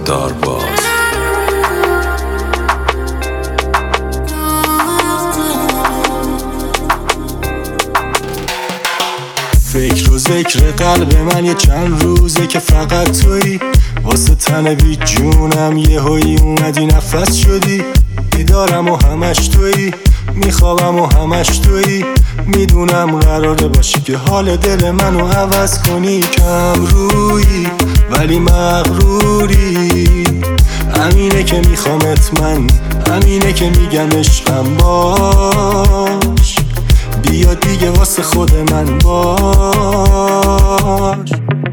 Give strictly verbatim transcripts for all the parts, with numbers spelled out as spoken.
دارباز. فکر و ذکر قلب من یه چند روزه که فقط تویی، واسه تن بی جونم یه هایی اومدی نفس شدی. بیدارم و همش تویی، میخوابم و همش تویی. میدونم قراره باشی که حال دل منو عوض کنی. کم رویی ولی مغروری، همینه که میخوامت من، همینه که میگم عشقم باش. بیا دیگه واسه خود من باش.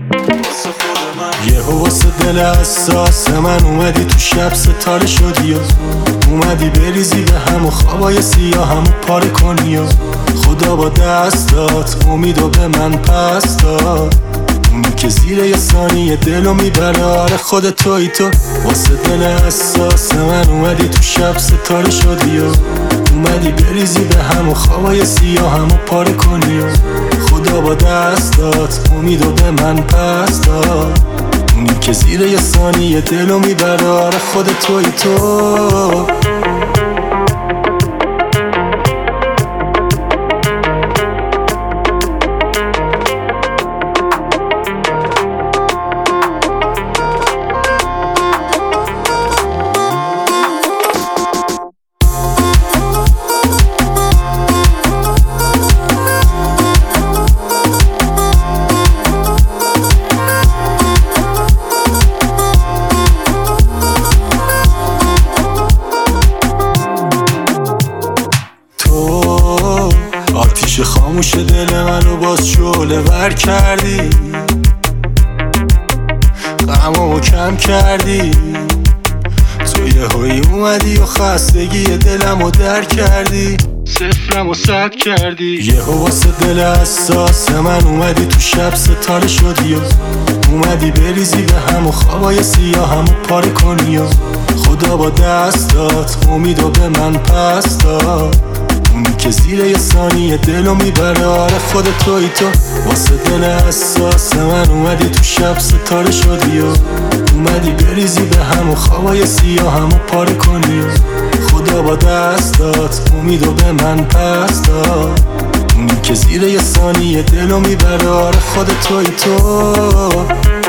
یه واسه دل حساس من اومدی تو شب ستاره شدی و اومدی بریزی به هم و خوابای سیاه همو پاره کنی و خدا با دستات امیدو به من پس داد. اونی که زیر یه ثانیه دلو میبره، آره خود توی تو. واسه دل حساس من اومدی تو شب ستاره شدی و اومدی بریزی به هم و خوابای سیاه همو پاره کنی و خدا با دستات امیدو به من پس داد. اونی که زیر یه ثانیه دلو میبره، آره خود توی تو. آتیش خاموش دل منو باز شعله ور کردی، غمامو کم کردی. تو یه هایی اومدی و خستگی دلمو در کردی، صفرمو صد کردی. یه واسه دل حساس من اومدی تو شب ستاره شدی و اومدی بریزی به هم و خوابای سیاه همو پاره کنی و خدا با دستات امیدو به من پس داد. اونی که زیر یه ثانیه دلو میبره، آره خود توی تو. واسه دل حساس من اومدی تو شب ستاره شدی و اومدی بریزی به هم و خوابای سیاه همو پاره کنی و خدا با دستات امیدو به من پس داد. اونی که زیر یه ثانیه دلو میبره، آره خود توی تو.